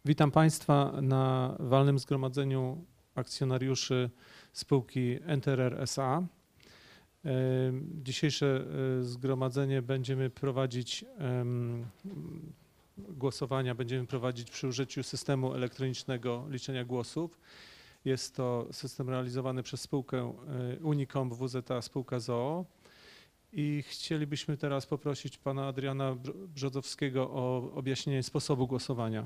Witam Państwa na walnym zgromadzeniu akcjonariuszy spółki Enterer S.A. Dzisiejsze zgromadzenie będziemy prowadzić głosowania przy użyciu systemu elektronicznego liczenia głosów. Jest to system realizowany przez spółkę Unicomp WZA spółka z o.o. I chcielibyśmy teraz poprosić pana Adriana Brzozowskiego o objaśnienie sposobu głosowania.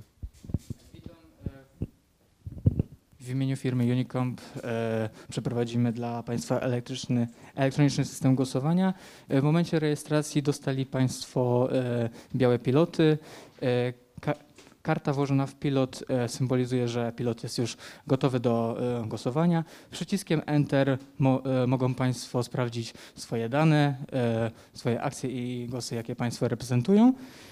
W imieniu firmy Unicomp przeprowadzimy dla Państwa elektroniczny system głosowania. W momencie rejestracji dostali Państwo białe piloty. Karta włożona w pilot symbolizuje, że pilot jest już gotowy do głosowania. Przyciskiem Enter mogą Państwo sprawdzić swoje dane, swoje akcje i głosy, jakie Państwo reprezentują.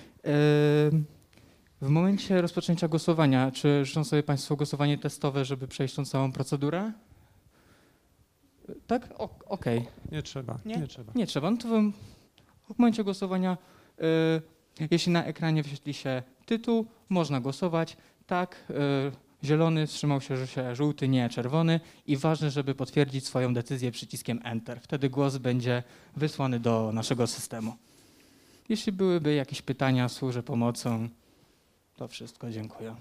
W momencie rozpoczęcia głosowania, czy życzą sobie Państwo głosowanie testowe, żeby przejść tą całą procedurę? Tak? Okej. Nie trzeba. Nie trzeba. No to w momencie głosowania, jeśli na ekranie wyświetli się tytuł, można głosować. Tak, zielony, wstrzymał się żółty, nie, czerwony. I ważne, żeby potwierdzić swoją decyzję przyciskiem Enter. Wtedy głos będzie wysłany do naszego systemu. Jeśli byłyby jakieś pytania, służę pomocą. To wszystko, dziękuję.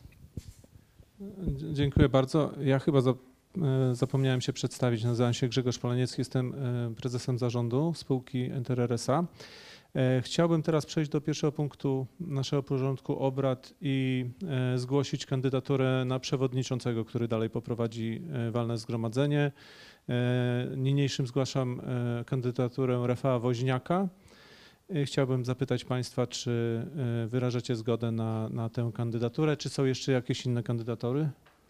Dziękuję bardzo. Ja chyba zapomniałem się przedstawić. Nazywam się Grzegorz Polaniecki, jestem prezesem zarządu spółki Enterer S.A. Chciałbym teraz przejść do pierwszego punktu naszego porządku obrad i zgłosić kandydaturę na przewodniczącego, który dalej poprowadzi walne zgromadzenie. Niniejszym zgłaszam kandydaturę Rafała Woźniaka. Chciałbym zapytać Państwa, czy wyrażacie zgodę na tę kandydaturę, czy są jeszcze jakieś inne kandydatury?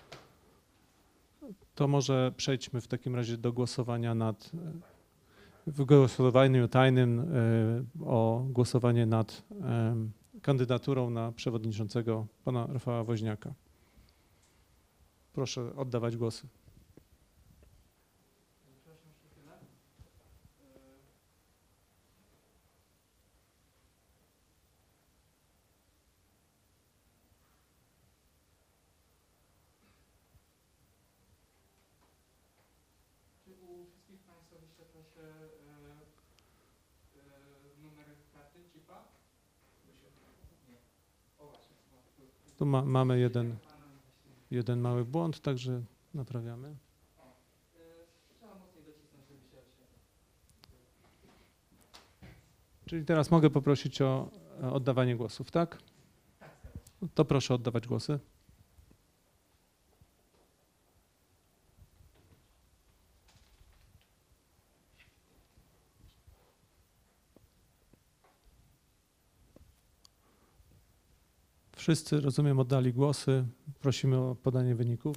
To może przejdźmy w takim razie do głosowania w głosowaniu tajnym o głosowanie nad kandydaturą na przewodniczącego pana Rafała Woźniaka. Proszę oddawać głosy. U wszystkich Państwa wyświetla się numer karty chipa? Nie. O właśnie. Tu mamy jeden mały błąd, także naprawiamy. Trzeba mocniej docisnąć, żeby się odświetlał. Czyli teraz mogę poprosić o oddawanie głosów, tak? To proszę oddawać głosy. Wszyscy, rozumiem, oddali głosy. Prosimy o podanie wyników.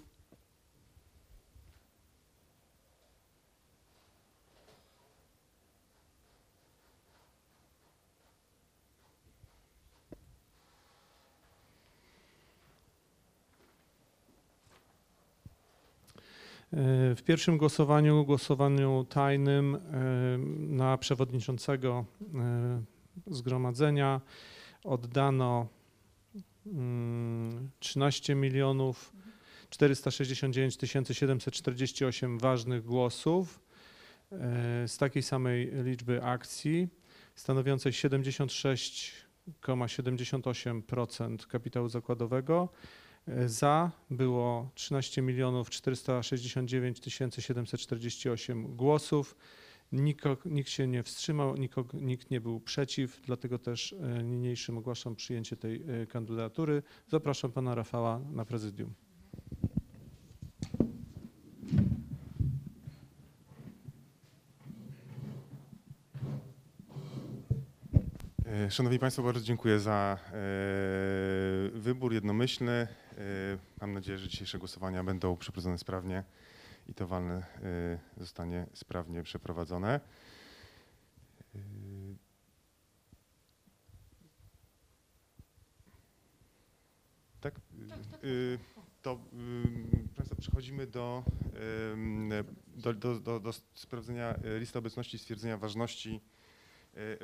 W pierwszym głosowaniu tajnym na przewodniczącego zgromadzenia oddano 13 469 748 ważnych głosów z takiej samej liczby akcji, stanowiącej 76,78% kapitału zakładowego. Za było 13 469 748 głosów. Nikt się nie wstrzymał, nikt nie był przeciw, dlatego też niniejszym ogłaszam przyjęcie tej kandydatury. Zapraszam pana Rafała na prezydium. Szanowni Państwo, bardzo dziękuję za wybór jednomyślny. Mam nadzieję, że dzisiejsze głosowania będą przeprowadzone sprawnie i to walne zostanie sprawnie przeprowadzone. Tak? To Państwo, przechodzimy do sprawdzenia listy obecności i stwierdzenia ważności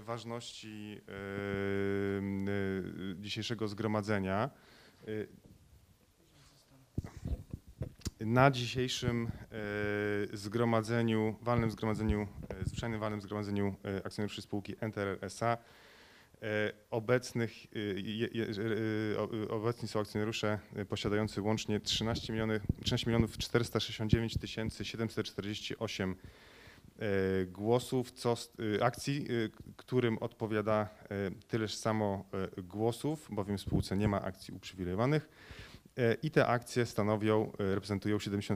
dzisiejszego zgromadzenia. Na dzisiejszym zgromadzeniu, zwyczajnym walnym zgromadzeniu akcjonariuszy spółki NTR S.A. obecni są akcjonariusze posiadający łącznie 13 469 748 głosów, akcji, którym odpowiada tyleż samo głosów, bowiem w spółce nie ma akcji uprzywilejowanych i te akcje reprezentują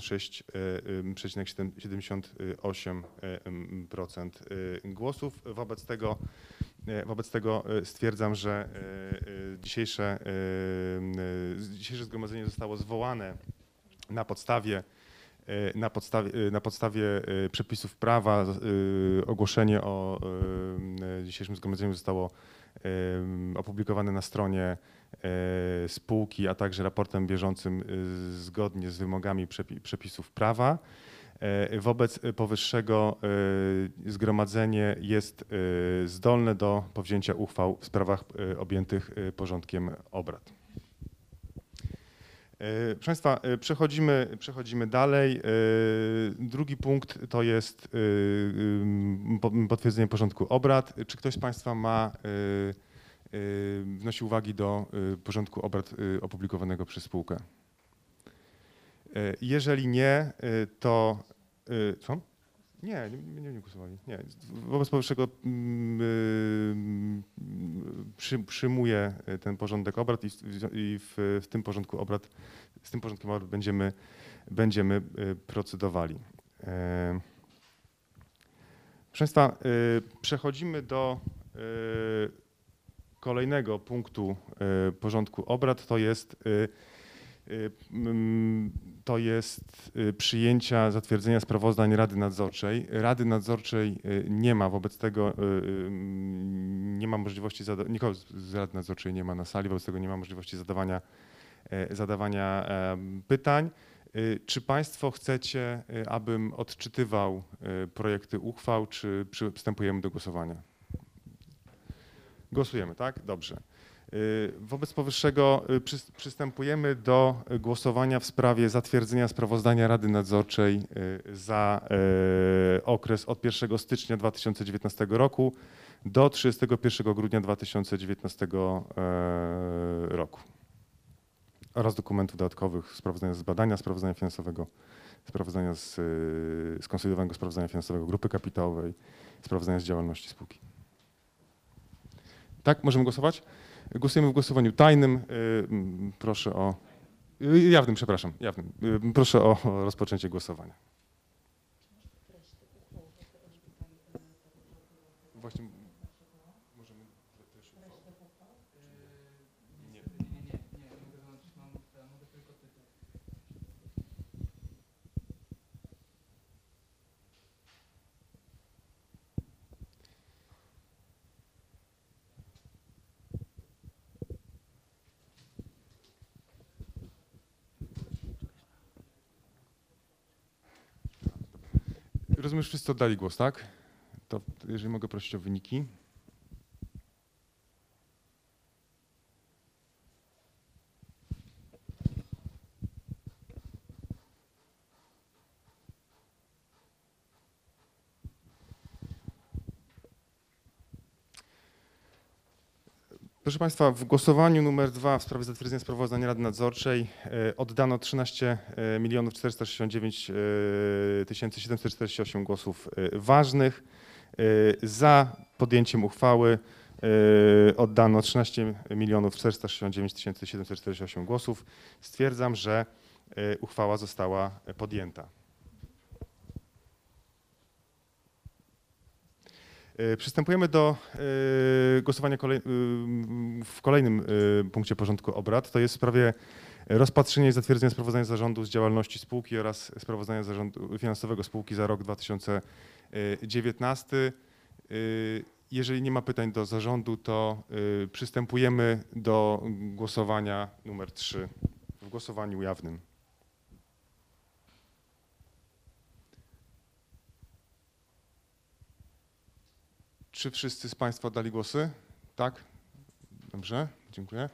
76,78% głosów. Wobec tego stwierdzam, że dzisiejsze zgromadzenie zostało zwołane na podstawie przepisów prawa. Ogłoszenie o dzisiejszym zgromadzeniu zostało opublikowane na stronie spółki, a także raportem bieżącym zgodnie z wymogami przepisów prawa. Wobec powyższego zgromadzenie jest zdolne do powzięcia uchwał w sprawach objętych porządkiem obrad. Proszę Państwa, przechodzimy dalej. Drugi punkt to jest potwierdzenie porządku obrad. Czy ktoś z Państwa wnosi uwagi do porządku obrad opublikowanego przez spółkę? Jeżeli nie, to... Co? Nie głosowali. Nie. Wobec powyższego przyjmuję ten porządek obrad i w tym porządku obrad, z tym porządkiem obrad będziemy procedowali. Proszę Państwa, przechodzimy do kolejnego punktu porządku obrad, to jest przyjęcia, zatwierdzenia sprawozdań Rady Nadzorczej. Rady Nadzorczej nie ma, wobec tego nie ma możliwości, nikogo z Rady Nadzorczej nie ma na sali, wobec tego nie ma możliwości zadawania pytań. Czy Państwo chcecie, abym odczytywał projekty uchwał, czy przystępujemy do głosowania? Głosujemy, tak? Dobrze. Wobec powyższego przystępujemy do głosowania w sprawie zatwierdzenia sprawozdania Rady Nadzorczej za okres od 1 stycznia 2019 roku do 31 grudnia 2019 roku oraz dokumentów dodatkowych, sprawozdania z badania, sprawozdania finansowego, sprawozdania z skonsolidowanego sprawozdania finansowego grupy kapitałowej, sprawozdania z działalności spółki. Tak, możemy głosować? Głosujemy w głosowaniu tajnym. Proszę o... Jawnym, przepraszam, jawnym. Proszę o rozpoczęcie głosowania. Właśnie możemy też... Nie, mogę załączyć, mogę tylko tytuł. Rozumiem, że wszyscy oddali głos, tak? To jeżeli mogę prosić o wyniki. Proszę Państwa, w głosowaniu numer 2 w sprawie zatwierdzenia sprawozdań Rady Nadzorczej oddano 13 469 748 głosów ważnych. Za podjęciem uchwały oddano 13 469 748 głosów. Stwierdzam, że uchwała została podjęta. Przystępujemy do głosowania w kolejnym punkcie porządku obrad. To jest w sprawie rozpatrzenia i zatwierdzenia sprawozdania zarządu z działalności spółki oraz sprawozdania zarządu finansowego spółki za rok 2019. Jeżeli nie ma pytań do zarządu, to przystępujemy do głosowania numer 3 w głosowaniu jawnym. Czy wszyscy z Państwa oddali głosy? Tak? Dobrze, dziękuję.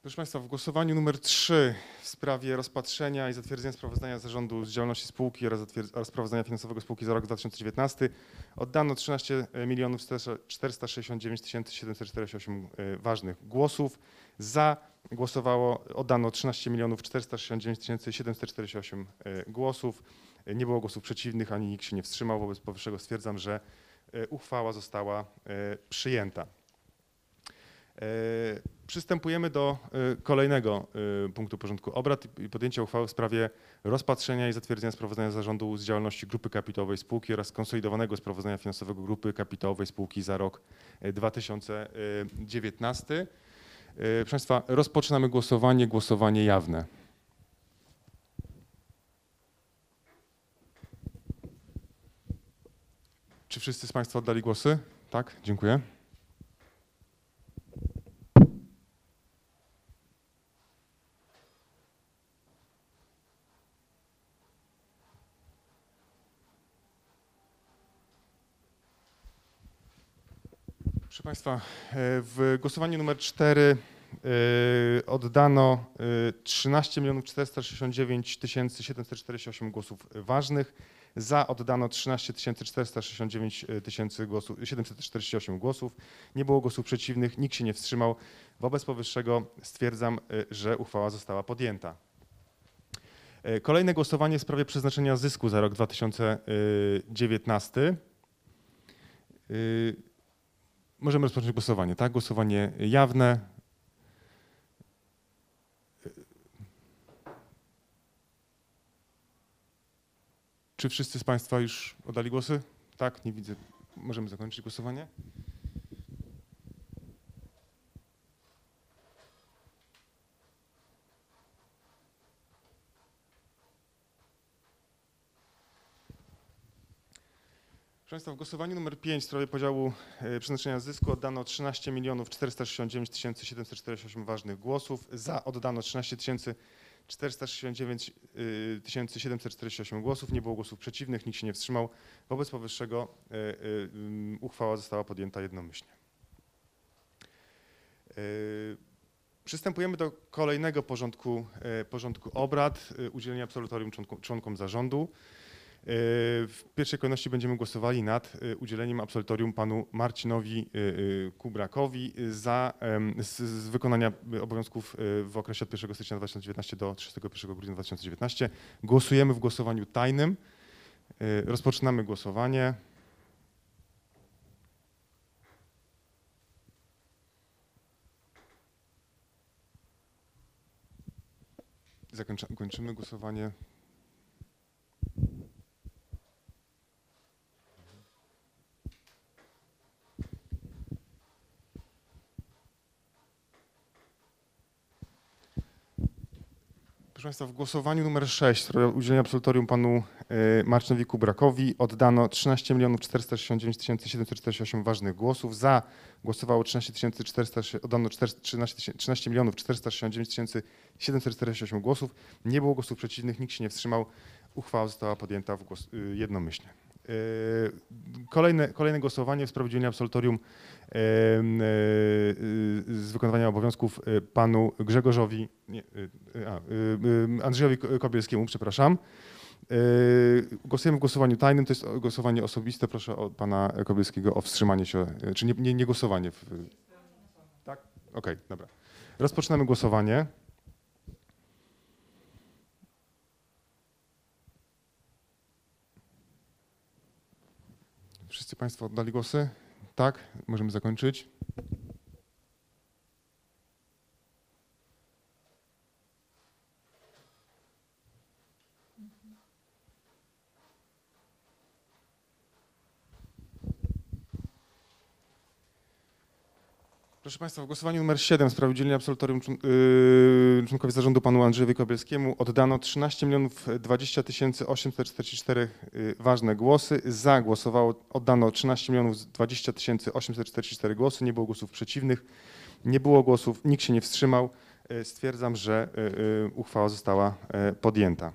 Proszę Państwa, w głosowaniu numer 3 w sprawie rozpatrzenia i zatwierdzenia sprawozdania zarządu z działalności spółki oraz sprawozdania finansowego spółki za rok 2019 oddano 13 469 748 ważnych głosów. Za oddano 13 469 748 głosów. Nie było głosów przeciwnych, ani nikt się nie wstrzymał. Wobec powyższego stwierdzam, że uchwała została przyjęta. Przystępujemy do kolejnego punktu porządku obrad i podjęcia uchwały w sprawie rozpatrzenia i zatwierdzenia sprawozdania zarządu z działalności Grupy Kapitałowej Spółki oraz skonsolidowanego sprawozdania finansowego Grupy Kapitałowej Spółki za rok 2019. Proszę Państwa, rozpoczynamy głosowanie jawne. Czy wszyscy z Państwa oddali głosy? Tak, dziękuję. Proszę Państwa, w głosowaniu numer 4 oddano 13 469 748 głosów ważnych. Za oddano 13 469 748 głosów. Nie było głosów przeciwnych, nikt się nie wstrzymał. Wobec powyższego stwierdzam, że uchwała została podjęta. Kolejne głosowanie w sprawie przeznaczenia zysku za rok 2019. Możemy rozpocząć głosowanie, tak? Głosowanie jawne. Czy wszyscy z Państwa już oddali głosy? Tak, nie widzę. Możemy zakończyć głosowanie. Proszę Państwa, w głosowaniu numer 5 w sprawie podziału przeznaczenia zysku oddano 13 469 748 ważnych głosów. Za oddano 13 469 748 głosów. Nie było głosów przeciwnych, nikt się nie wstrzymał. Wobec powyższego uchwała została podjęta jednomyślnie. Przystępujemy do kolejnego porządku obrad, udzielenia absolutorium członkom zarządu. W pierwszej kolejności będziemy głosowali nad udzieleniem absolutorium panu Marcinowi Kubrakowi z wykonania obowiązków w okresie od 1 stycznia 2019 do 31 grudnia 2019. Głosujemy w głosowaniu tajnym. Rozpoczynamy głosowanie. Kończymy głosowanie. Proszę Państwa, w głosowaniu numer 6 w sprawie udzielenia absolutorium panu Marcinowi Kubrakowi oddano 13 469 748 ważnych głosów. Za głosowało 13 469 748 głosów. Nie było głosów przeciwnych, nikt się nie wstrzymał. Uchwała została podjęta jednomyślnie. Kolejne głosowanie w sprawie udzielenia absolutorium z wykonywania obowiązków panu Andrzejowi Kobielskiemu, przepraszam. Głosujemy w głosowaniu tajnym, to jest głosowanie osobiste. Proszę pana Kobielskiego o wstrzymanie się, czy nie głosowanie. Tak? Okej, dobra. Rozpoczynamy głosowanie. Wszyscy Państwo oddali głosy? Tak? Możemy zakończyć. Proszę Państwa, w głosowaniu numer 7 w sprawie udzielenia absolutorium członkowi zarządu panu Andrzejowi Kobielskiemu oddano 13 020 844 ważne głosy. Za oddano 13 020 844 głosy. Nie było głosów przeciwnych, nie było głosów, nikt się nie wstrzymał. Stwierdzam, że uchwała została podjęta.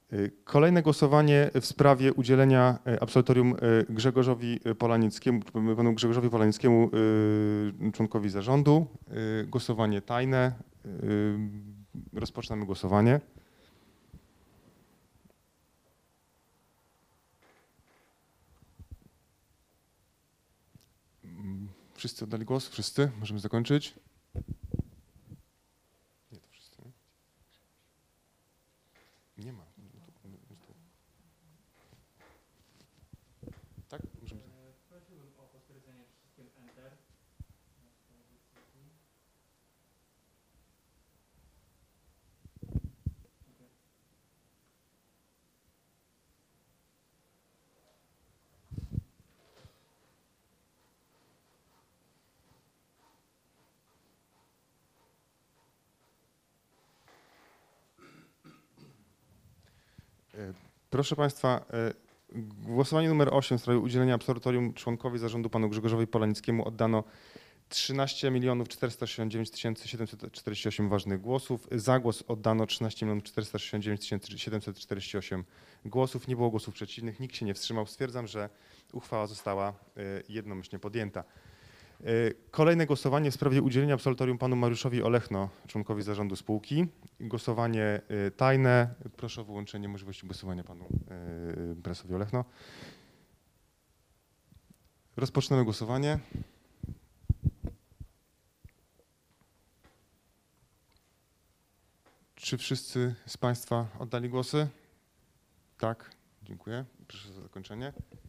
Kolejne głosowanie w sprawie udzielenia absolutorium Grzegorzowi Polanickiemu, panu Grzegorzowi Polanickiemu, członkowi zarządu. Głosowanie tajne. Rozpoczynamy głosowanie. Wszyscy oddali głos? Wszyscy? Możemy zakończyć? Nie, to wszyscy. Nie ma. Tak? Możemy. Prosiłbym o potwierdzenie wszystkim Enter. Proszę Państwa, głosowanie numer 8 w sprawie udzielenia absolutorium członkowi zarządu panu Grzegorzowi Polanickiemu oddano 13 469 748 ważnych głosów. Za głos oddano 13 469 748 głosów. Nie było głosów przeciwnych, nikt się nie wstrzymał. Stwierdzam, że uchwała została jednomyślnie podjęta. Kolejne głosowanie w sprawie udzielenia absolutorium panu Mariuszowi Olechno, członkowi zarządu spółki. Głosowanie tajne. Proszę o wyłączenie możliwości głosowania panu prezesowi Olechno. Rozpoczynamy głosowanie. Czy wszyscy z Państwa oddali głosy? Tak, dziękuję. Proszę za zakończenie.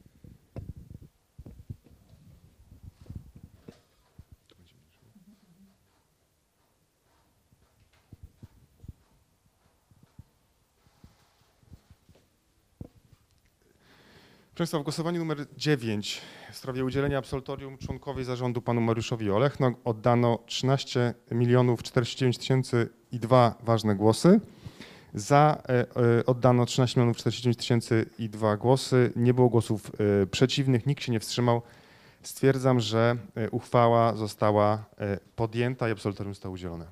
Proszę Państwa, w głosowaniu numer 9 w sprawie udzielenia absolutorium członkowi zarządu panu Mariuszowi Olechno oddano 13 049 002 ważne głosy. Za oddano 13 049 002 głosy. Nie było głosów przeciwnych, nikt się nie wstrzymał. Stwierdzam, że uchwała została podjęta i absolutorium zostało udzielone.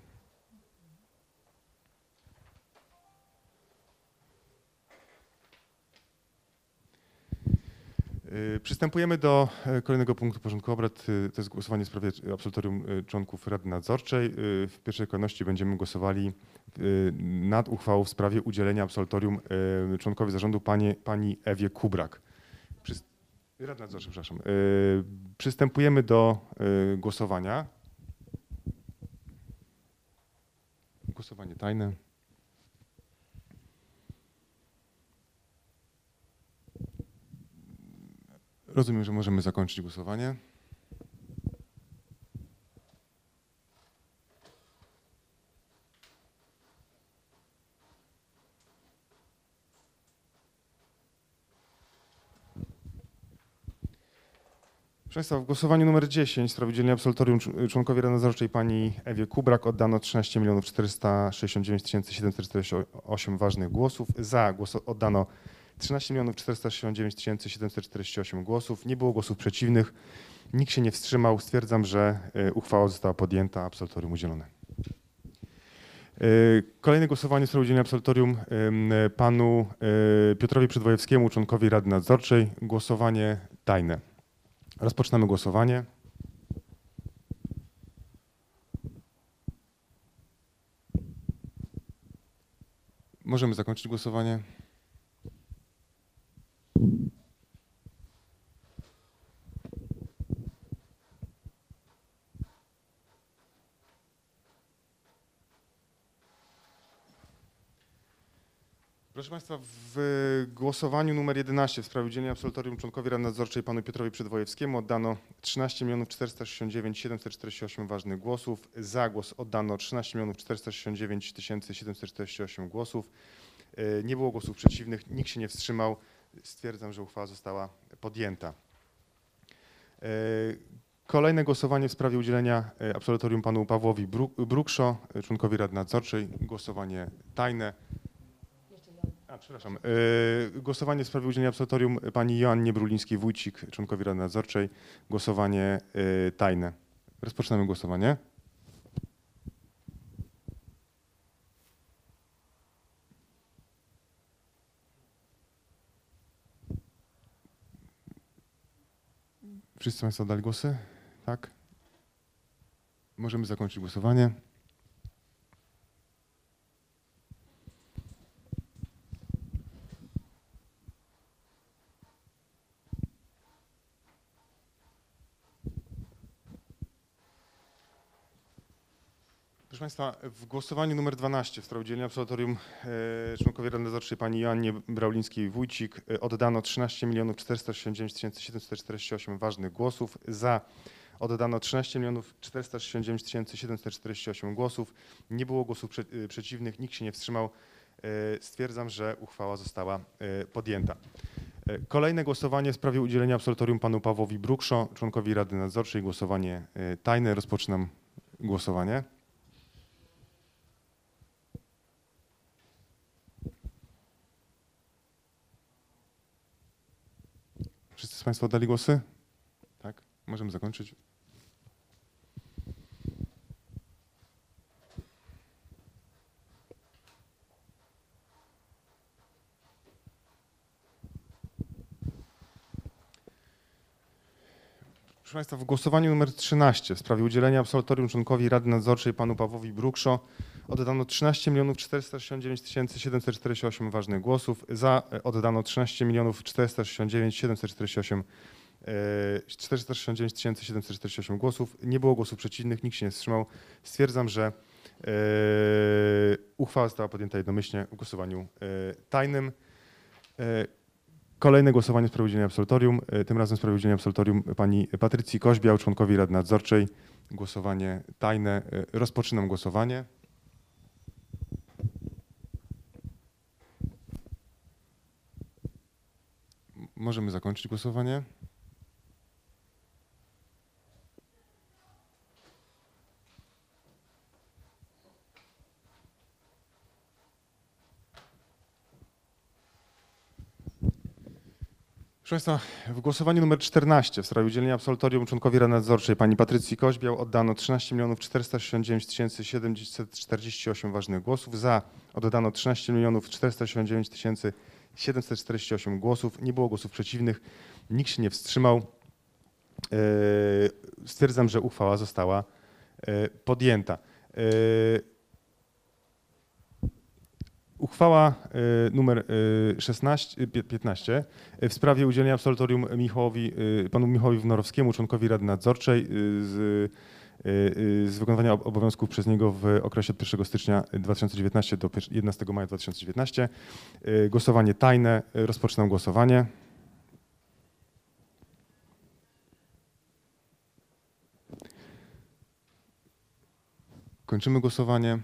Przystępujemy do kolejnego punktu porządku obrad. To jest głosowanie w sprawie absolutorium członków Rady Nadzorczej. W pierwszej kolejności będziemy głosowali nad uchwałą w sprawie udzielenia absolutorium członkowi zarządu pani Ewie Kubrak. Rady Nadzorczej, przepraszam. Przystępujemy do głosowania. Głosowanie tajne. Rozumiem, że możemy zakończyć głosowanie. Proszę Państwa, w głosowaniu numer 10 w sprawie udzielenia absolutorium członkowi Rady Nadzorczej pani Ewie Kubrak oddano 13 469 748 ważnych głosów. Za głos oddano 13 469 748 głosów. Nie było głosów przeciwnych. Nikt się nie wstrzymał. Stwierdzam, że uchwała została podjęta, absolutorium udzielone. Kolejne głosowanie w sprawie udzielenia absolutorium panu Piotrowi Przedwojewskiemu, członkowi Rady Nadzorczej. Głosowanie tajne. Rozpoczynamy głosowanie. Możemy zakończyć głosowanie. Proszę Państwa, w głosowaniu numer 11 w sprawie udzielenia absolutorium członkowi Rady Nadzorczej panu Piotrowi Przedwojewskiemu oddano 13 469 748 ważnych głosów. Za głos oddano 13 469 748 głosów. Nie było głosów przeciwnych, nikt się nie wstrzymał. Stwierdzam, że uchwała została podjęta. Kolejne głosowanie w sprawie udzielenia absolutorium panu Pawłowi Brukszo, członkowi Rady Nadzorczej. Głosowanie tajne. Przepraszam. Głosowanie w sprawie udzielenia absolutorium pani Joannie Brulińskiej-Wójcik, członkowi Rady Nadzorczej. Głosowanie tajne. Rozpoczynamy głosowanie. Wszyscy Państwo oddali głosy? Tak? Możemy zakończyć głosowanie. Proszę Państwa, w głosowaniu numer 12 w sprawie udzielenia absolutorium członkowi Rady Nadzorczej pani Joannie Braulińskiej-Wójcik oddano 13 469 748 ważnych głosów. Za oddano 13 469 748 głosów. Nie było głosów przeciwnych, nikt się nie wstrzymał. Stwierdzam, że uchwała została podjęta. Kolejne głosowanie w sprawie udzielenia absolutorium panu Pawłowi Brukszo, członkowi Rady Nadzorczej. Głosowanie tajne. Rozpoczynam głosowanie. Wszyscy Państwo oddali głosy? Tak? Możemy zakończyć. Proszę Państwa, w głosowaniu numer 13 w sprawie udzielenia absolutorium członkowi Rady Nadzorczej panu Pawłowi Brukszo oddano 13 469 748 ważnych głosów. Za oddano 13 469 748 głosów. Nie było głosów przeciwnych, nikt się nie wstrzymał. Stwierdzam, że uchwała została podjęta jednomyślnie w głosowaniu tajnym. Kolejne głosowanie w sprawie udzielenia absolutorium. Tym razem w sprawie udzielenia absolutorium pani Patrycji Koźbiał, członkowi Rady Nadzorczej. Głosowanie tajne. Rozpoczynam głosowanie. Możemy zakończyć głosowanie. Proszę Państwa, w głosowaniu numer 14 w sprawie udzielenia absolutorium członkowi Rady Nadzorczej pani Patrycji Koźbiał oddano 13 469 748 ważnych głosów. Za oddano 13 469 748 głosów. Nie było głosów przeciwnych. Nikt się nie wstrzymał. Stwierdzam, że uchwała została podjęta. Uchwała numer 15 w sprawie udzielenia absolutorium panu Michałowi Wnorowskiemu, członkowi Rady Nadzorczej z wykonywania obowiązków przez niego w okresie od 1 stycznia 2019 do 11 maja 2019. Głosowanie tajne. Rozpoczynam głosowanie. Kończymy głosowanie.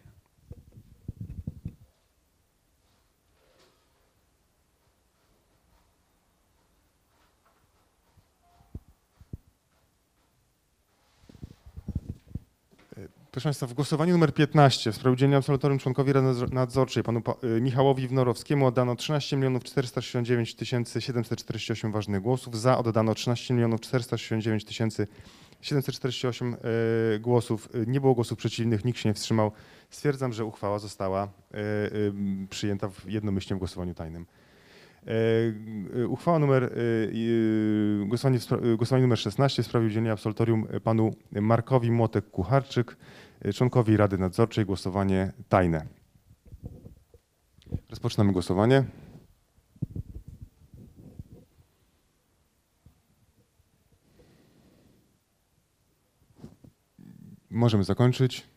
Proszę Państwa, w głosowaniu numer 15 w sprawie udzielenia absolutorium członkowi Rady Nadzorczej panu Michałowi Wnorowskiemu oddano 13 469 748 ważnych głosów. Za oddano 13 469 748 głosów. Nie było głosów przeciwnych, nikt się nie wstrzymał. Stwierdzam, że uchwała została przyjęta jednomyślnie w głosowaniu tajnym. Uchwała głosowanie numer 16 w sprawie udzielenia absolutorium panu Markowi Młotek-Kucharczyk, członkowi Rady Nadzorczej. Głosowanie tajne. Rozpoczynamy głosowanie. Możemy zakończyć.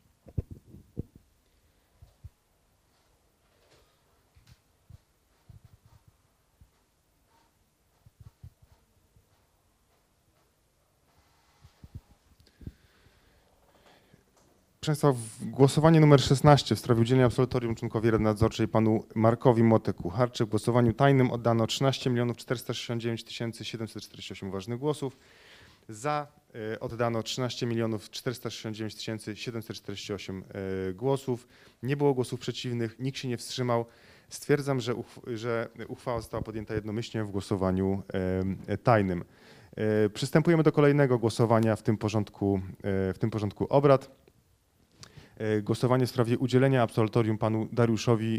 Proszę Państwa, w głosowanie numer 16 w sprawie udzielenia absolutorium członkowi Rady Nadzorczej panu Markowi Młotek-Kucharczyk w głosowaniu tajnym oddano 13 469 748 ważnych głosów. Za oddano 13 469 748 głosów. Nie było głosów przeciwnych, nikt się nie wstrzymał. Stwierdzam, że uchwała została podjęta jednomyślnie w głosowaniu tajnym. Przystępujemy do kolejnego głosowania w tym porządku obrad. Głosowanie w sprawie udzielenia absolutorium panu Dariuszowi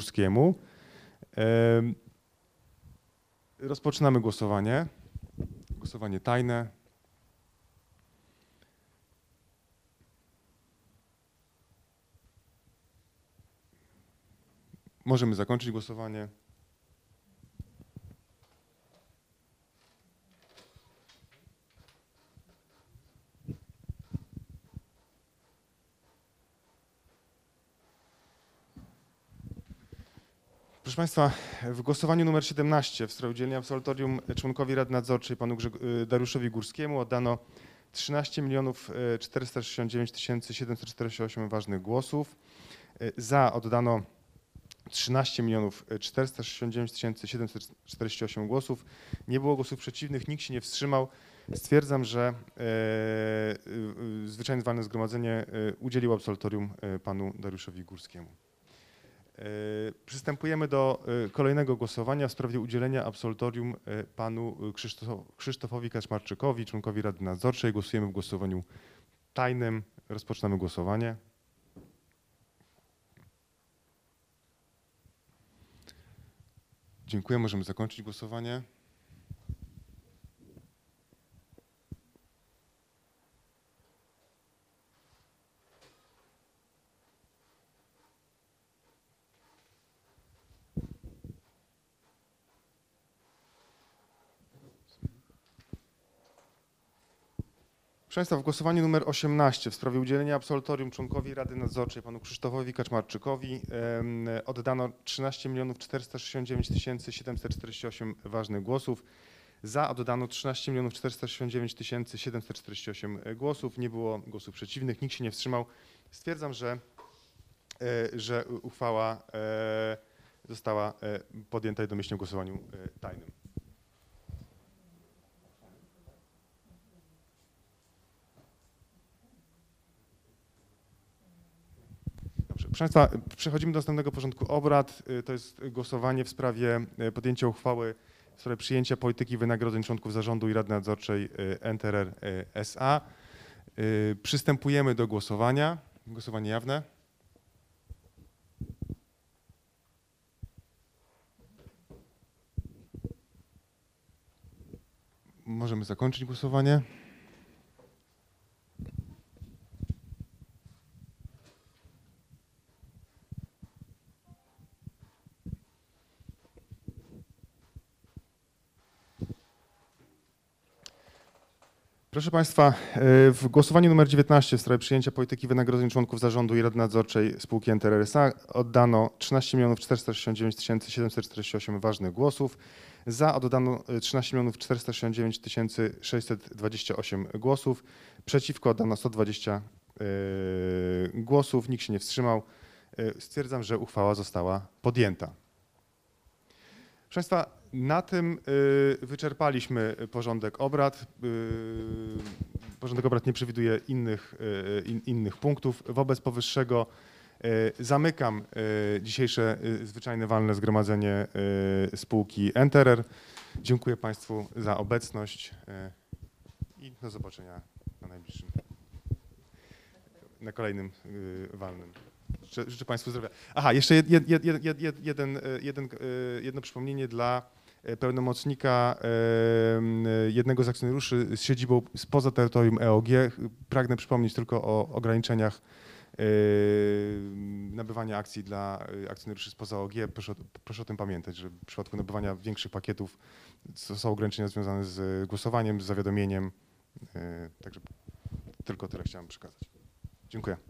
Górskiemu. Rozpoczynamy głosowanie. Głosowanie tajne. Możemy zakończyć głosowanie. Proszę Państwa, w głosowaniu numer 17 w sprawie udzielenia absolutorium członkowi Rady Nadzorczej panu Dariuszowi Górskiemu oddano 13 469 748 ważnych głosów. Za oddano 13 469 748 głosów. Nie było głosów przeciwnych, nikt się nie wstrzymał. Stwierdzam, że zwyczajne walne zgromadzenie udzieliło absolutorium panu Dariuszowi Górskiemu. Przystępujemy do kolejnego głosowania w sprawie udzielenia absolutorium panu Krzysztofowi Kaczmarczykowi, członkowi Rady Nadzorczej. Głosujemy w głosowaniu tajnym. Rozpoczynamy głosowanie. Dziękuję. Możemy zakończyć głosowanie. Proszę Państwa, w głosowaniu numer 18 w sprawie udzielenia absolutorium członkowi Rady Nadzorczej panu Krzysztofowi Kaczmarczykowi oddano 13 469 748 ważnych głosów. Za oddano 13 469 748 głosów. Nie było głosów przeciwnych, nikt się nie wstrzymał. Stwierdzam, że uchwała została podjęta jednomyślnie w głosowaniu tajnym. Proszę Państwa, przechodzimy do następnego porządku obrad. To jest głosowanie w sprawie podjęcia uchwały w sprawie przyjęcia polityki wynagrodzeń członków zarządu i Rady Nadzorczej NTRR S.A. Przystępujemy do głosowania. Głosowanie jawne. Możemy zakończyć głosowanie. Proszę Państwa, w głosowaniu nr 19 w sprawie przyjęcia polityki wynagrodzeń członków zarządu i Rady Nadzorczej spółki NTRR S.A. oddano 13 469 748 ważnych głosów. Za oddano 13 469 628 głosów. Przeciwko oddano 120 głosów. Nikt się nie wstrzymał. Stwierdzam, że uchwała została podjęta. Proszę Państwa, na tym wyczerpaliśmy porządek obrad. Porządek obrad nie przewiduje innych punktów. Wobec powyższego zamykam dzisiejsze zwyczajne walne zgromadzenie spółki NTRR. Dziękuję Państwu za obecność i do zobaczenia na kolejnym walnym. Życzę Państwu zdrowia. Aha, jeszcze jedno przypomnienie dla pełnomocnika jednego z akcjonariuszy z siedzibą spoza terytorium EOG. Pragnę przypomnieć tylko o ograniczeniach nabywania akcji dla akcjonariuszy spoza EOG. Proszę o tym pamiętać, że w przypadku nabywania większych pakietów są ograniczenia związane z głosowaniem, z zawiadomieniem. Także tylko tyle chciałem przekazać. Dziękuję.